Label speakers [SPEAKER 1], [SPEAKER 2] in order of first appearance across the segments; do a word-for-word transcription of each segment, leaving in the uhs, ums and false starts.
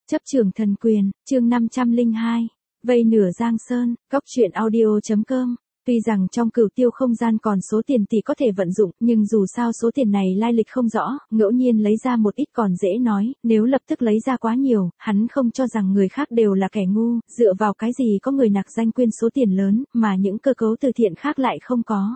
[SPEAKER 1] Chấp trưởng thần quyền, chương năm trăm lẻ hai. Vây nửa Giang Sơn, Cốc truyện audio.com. Tuy rằng trong cửu tiêu không gian còn số tiền tỷ có thể vận dụng, nhưng dù sao số tiền này lai lịch không rõ, ngẫu nhiên lấy ra một ít còn dễ nói, nếu lập tức lấy ra quá nhiều, hắn không cho rằng người khác đều là kẻ ngu, dựa vào cái gì có người nặc danh quyên số tiền lớn, mà những cơ cấu từ thiện khác lại không có.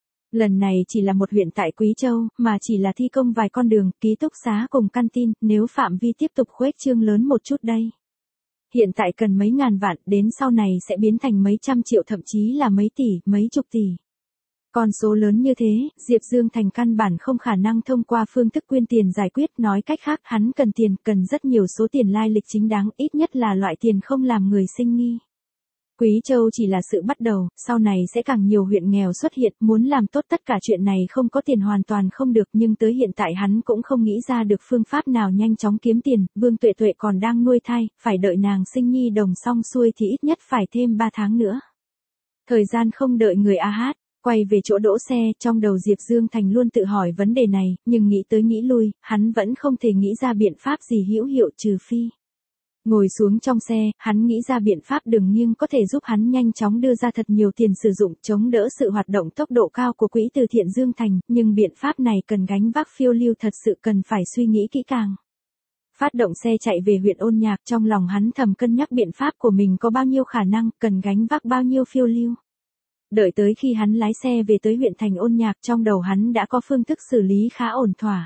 [SPEAKER 1] Lần này chỉ là một huyện tại Quý Châu, mà chỉ là thi công vài con đường, ký túc xá cùng căn tin, nếu phạm vi tiếp tục khuếch trương lớn một chút đây. Hiện tại cần mấy ngàn vạn, đến sau này sẽ biến thành mấy trăm triệu thậm chí là mấy tỷ, mấy chục tỷ. Con số lớn như thế, Diệp Dương Thành căn bản không khả năng thông qua phương thức quyên tiền giải quyết, nói cách khác hắn cần tiền, cần rất nhiều số tiền lai lịch chính đáng, ít nhất là loại tiền không làm người sinh nghi. Quý Châu chỉ là sự bắt đầu, sau này sẽ càng nhiều huyện nghèo xuất hiện, muốn làm tốt tất cả chuyện này không có tiền hoàn toàn không được, nhưng tới hiện tại hắn cũng không nghĩ ra được phương pháp nào nhanh chóng kiếm tiền, Vương Tuệ Tuệ còn đang nuôi thai, phải đợi nàng sinh nhi đồng xong xuôi thì ít nhất phải thêm ba tháng nữa. Thời gian không đợi người a hát, quay về chỗ đỗ xe, trong đầu Diệp Dương Thành luôn tự hỏi vấn đề này, nhưng nghĩ tới nghĩ lui, hắn vẫn không thể nghĩ ra biện pháp gì hữu hiệu trừ phi. Ngồi xuống trong xe, hắn nghĩ ra biện pháp đường nghiêng có thể giúp hắn nhanh chóng đưa ra thật nhiều tiền sử dụng chống đỡ sự hoạt động tốc độ cao của quỹ từ thiện Dương Thành, nhưng biện pháp này cần gánh vác phiêu lưu thật sự cần phải suy nghĩ kỹ càng. Phát động xe chạy về huyện Ôn Nhạc, trong lòng hắn thầm cân nhắc biện pháp của mình có bao nhiêu khả năng, cần gánh vác bao nhiêu phiêu lưu. Đợi tới khi hắn lái xe về tới huyện thành Ôn Nhạc, trong đầu hắn đã có phương thức xử lý khá ổn thỏa.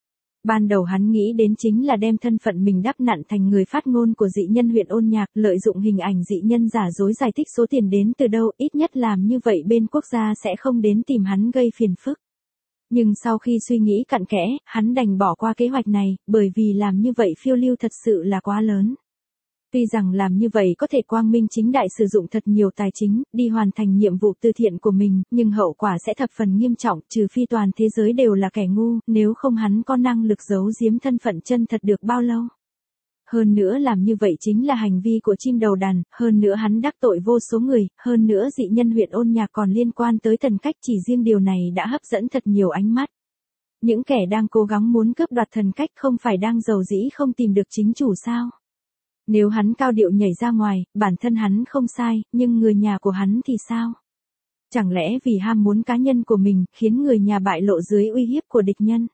[SPEAKER 1] Ban đầu hắn nghĩ đến chính là đem thân phận mình đắp nặn thành người phát ngôn của dị nhân huyện Ôn Nhạc, lợi dụng hình ảnh dị nhân giả dối giải thích số tiền đến từ đâu, ít nhất làm như vậy bên quốc gia sẽ không đến tìm hắn gây phiền phức. Nhưng sau khi suy nghĩ cặn kẽ, hắn đành bỏ qua kế hoạch này, bởi vì làm như vậy phiêu lưu thật sự là quá lớn. Tuy rằng làm như vậy có thể quang minh chính đại sử dụng thật nhiều tài chính, đi hoàn thành nhiệm vụ từ thiện của mình, nhưng hậu quả sẽ thập phần nghiêm trọng, trừ phi toàn thế giới đều là kẻ ngu, nếu không hắn có năng lực giấu giếm thân phận chân thật được bao lâu. Hơn nữa làm như vậy chính là hành vi của chim đầu đàn, hơn nữa hắn đắc tội vô số người, hơn nữa dị nhân huyện Ôn Nhạc còn liên quan tới thần cách, chỉ riêng điều này đã hấp dẫn thật nhiều ánh mắt. Những kẻ đang cố gắng muốn cướp đoạt thần cách không phải đang giàu dĩ không tìm được chính chủ sao? Nếu hắn cao điệu nhảy ra ngoài, bản thân hắn không sai, nhưng người nhà của hắn thì sao? Chẳng lẽ vì ham muốn cá nhân của mình, khiến người nhà bại lộ dưới uy hiếp của địch nhân?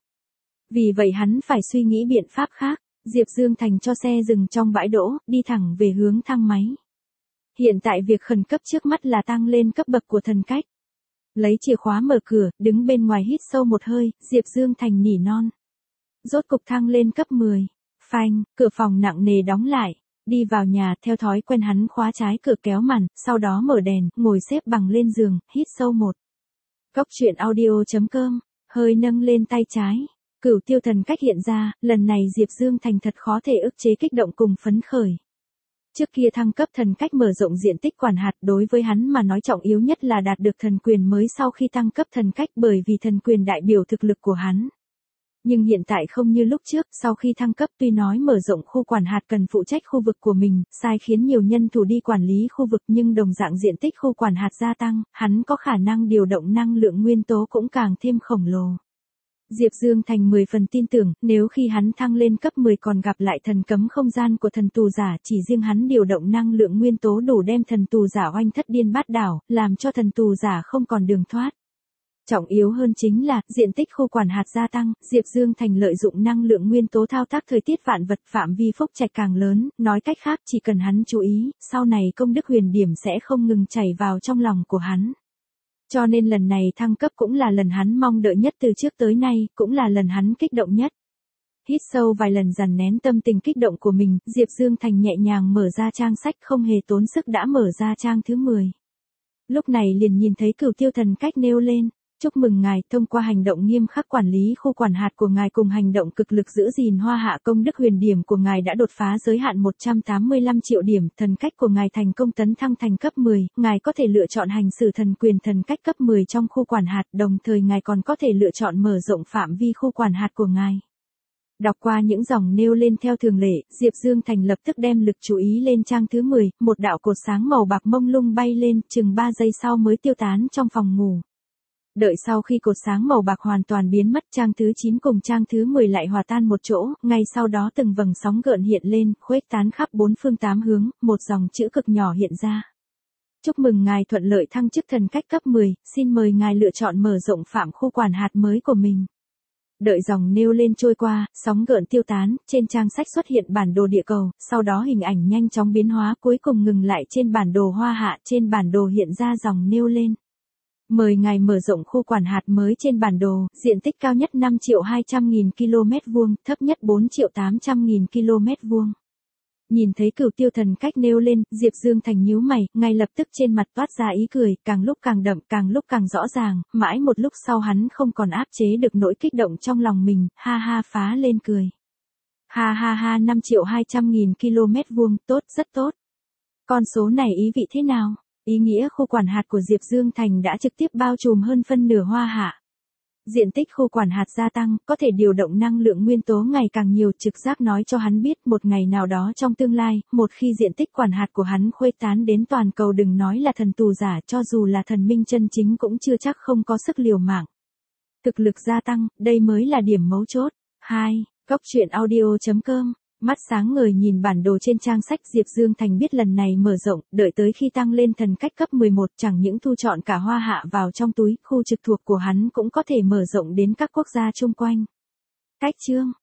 [SPEAKER 1] Vì vậy hắn phải suy nghĩ biện pháp khác. Diệp Dương Thành cho xe dừng trong bãi đỗ, đi thẳng về hướng thang máy. Hiện tại việc khẩn cấp trước mắt là tăng lên cấp bậc của thần cách. Lấy chìa khóa mở cửa, đứng bên ngoài hít sâu một hơi, Diệp Dương Thành nỉ non. Rốt cục thăng lên cấp mười. Phanh, cửa phòng nặng nề đóng lại. Đi vào nhà, theo thói quen hắn khóa trái cửa kéo màn, sau đó mở đèn, ngồi xếp bằng lên giường, hít sâu một. Cốc truyện audio.com, hơi nâng lên tay trái. Cửu tiêu thần cách hiện ra, lần này Diệp Dương Thành thật khó thể ức chế kích động cùng phấn khởi. Trước kia thăng cấp thần cách mở rộng diện tích quản hạt, đối với hắn mà nói trọng yếu nhất là đạt được thần quyền mới sau khi tăng cấp thần cách, bởi vì thần quyền đại biểu thực lực của hắn. Nhưng hiện tại không như lúc trước, sau khi thăng cấp tuy nói mở rộng khu quản hạt cần phụ trách khu vực của mình, sai khiến nhiều nhân thủ đi quản lý khu vực, nhưng đồng dạng diện tích khu quản hạt gia tăng, hắn có khả năng điều động năng lượng nguyên tố cũng càng thêm khổng lồ. Diệp Dương Thành mười phần tin tưởng, nếu khi hắn thăng lên cấp mười còn gặp lại thần cấm không gian của thần tù giả, chỉ riêng hắn điều động năng lượng nguyên tố đủ đem thần tù giả oanh thất điên bát đảo, làm cho thần tù giả không còn đường thoát. Trọng yếu hơn chính là, diện tích khu quản hạt gia tăng, Diệp Dương Thành lợi dụng năng lượng nguyên tố thao tác thời tiết vạn vật, phạm vi phúc trạch càng lớn, nói cách khác chỉ cần hắn chú ý, sau này công đức huyền điểm sẽ không ngừng chảy vào trong lòng của hắn. Cho nên lần này thăng cấp cũng là lần hắn mong đợi nhất từ trước tới nay, cũng là lần hắn kích động nhất. Hít sâu vài lần dằn nén tâm tình kích động của mình, Diệp Dương Thành nhẹ nhàng mở ra trang sách, không hề tốn sức đã mở ra trang thứ mười. Lúc này liền nhìn thấy cửu tiêu thần cách nêu lên. Chúc mừng ngài, thông qua hành động nghiêm khắc quản lý khu quản hạt của ngài cùng hành động cực lực giữ gìn hoa hạ công đức huyền điểm của ngài đã đột phá giới hạn một trăm tám mươi lăm triệu điểm, thần cách của ngài thành công tấn thăng thành cấp mười, ngài có thể lựa chọn hành xử thần quyền thần cách cấp mười trong khu quản hạt, đồng thời ngài còn có thể lựa chọn mở rộng phạm vi khu quản hạt của ngài. Đọc qua những dòng nêu lên theo thường lệ, Diệp Dương Thành lập tức đem lực chú ý lên trang thứ mười, một đạo cột sáng màu bạc mông lung bay lên, chừng ba giây sau mới tiêu tán trong phòng ngủ. Đợi sau khi cột sáng màu bạc hoàn toàn biến mất, trang thứ chín cùng trang thứ mười lại hòa tan một chỗ, ngay sau đó từng vầng sóng gợn hiện lên, khuếch tán khắp bốn phương tám hướng, một dòng chữ cực nhỏ hiện ra. Chúc mừng ngài thuận lợi thăng chức thần cách cấp mười, xin mời ngài lựa chọn mở rộng phạm khu quản hạt mới của mình. Đợi dòng nêu lên trôi qua, sóng gợn tiêu tán, trên trang sách xuất hiện bản đồ địa cầu, sau đó hình ảnh nhanh chóng biến hóa cuối cùng ngừng lại trên bản đồ Hoa Hạ, trên bản đồ hiện ra dòng nêu lên. Mời ngài mở rộng khu quản hạt mới trên bản đồ, diện tích cao nhất năm triệu hai trăm nghìn ki lô mét vuông, thấp nhất bốn triệu tám trăm nghìn ki lô mét vuông. Nhìn thấy Cửu Tiêu thần cách nêu lên, Diệp Dương Thành nhíu mày, ngay lập tức trên mặt toát ra ý cười, càng lúc càng đậm, càng lúc càng rõ ràng, mãi một lúc sau hắn không còn áp chế được nỗi kích động trong lòng mình, ha ha phá lên cười. Ha ha ha năm triệu hai trăm nghìn ki lô mét vuông, tốt, rất tốt. Con số này ý vị thế nào? Ý nghĩa khu quản hạt của Diệp Dương Thành đã trực tiếp bao trùm hơn phân nửa Hoa Hạ. Diện tích khu quản hạt gia tăng, có thể điều động năng lượng nguyên tố ngày càng nhiều, trực giác nói cho hắn biết một ngày nào đó trong tương lai, một khi diện tích quản hạt của hắn khuếch tán đến toàn cầu, đừng nói là thần tù giả, cho dù là thần minh chân chính cũng chưa chắc không có sức liều mạng. Thực lực gia tăng, đây mới là điểm mấu chốt. hai. Góc truyện audio chấm com. Mắt sáng ngời nhìn bản đồ trên trang sách, Diệp Dương Thành biết lần này mở rộng, đợi tới khi tăng lên thần cách cấp mười một, chẳng những thu trọn cả Hoa Hạ vào trong túi, khu trực thuộc của hắn cũng có thể mở rộng đến các quốc gia chung quanh. Cách chương